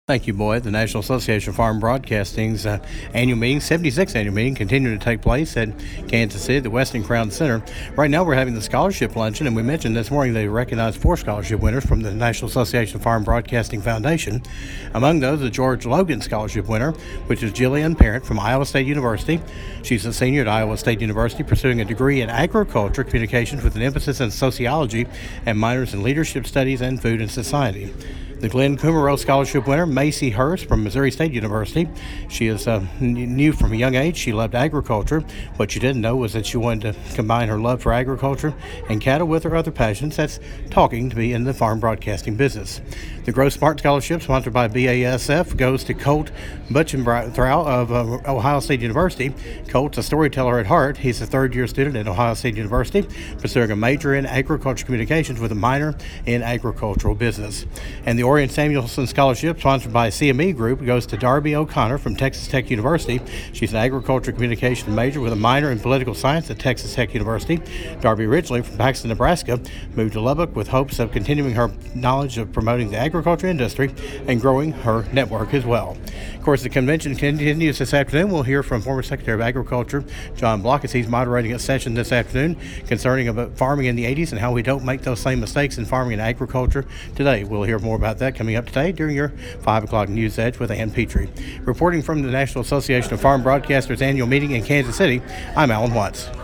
Thank you, Boyd. The National Association of Farm Broadcasting's annual meeting, 76th annual meeting, continuing to take place at Kansas City, the Westin Crown Center. Right now we're having the scholarship luncheon, and we mentioned this morning they recognized 4 scholarship winners from the National Association of Farm Broadcasting Foundation. Among those, the George Logan Scholarship winner, which is Jillian Parent from Iowa State University. She's a senior at Iowa State University, pursuing a degree in agriculture communications with an emphasis in sociology and minors in leadership studies and food and society. The Glenn Kummerow Scholarship winner, Macy Hurst from Missouri State University. She is knew from a young age she loved agriculture. What she didn't know was that she wanted to combine her love for agriculture and cattle with her other passions. That's talking to be in the farm broadcasting business. The Grow Smart Scholarship, sponsored by BASF, goes to Colt Butchenbrow of Ohio State University. Colt's a storyteller at heart. He's a third-year student at Ohio State University, pursuing a major in agriculture communications with a minor in agricultural business. And the Orion Samuelson Scholarship, sponsored by CME Group, goes to Darby O'Connor from Texas Tech University. She's an agriculture communication major with a minor in political science at Texas Tech University. Darby originally from Paxton, Nebraska, moved to Lubbock with hopes of continuing her knowledge of promoting the agriculture industry and growing her network as well. Of course, the convention continues this afternoon. We'll hear from former Secretary of Agriculture John Block as he's moderating a session this afternoon concerning about farming in the 80s and how we don't make those same mistakes in farming and agriculture today. We'll hear more about that coming up today during your 5 o'clock News Edge with Ann Petrie. Reporting from the National Association of Farm Broadcasters annual meeting in Kansas City, I'm Alan Watts.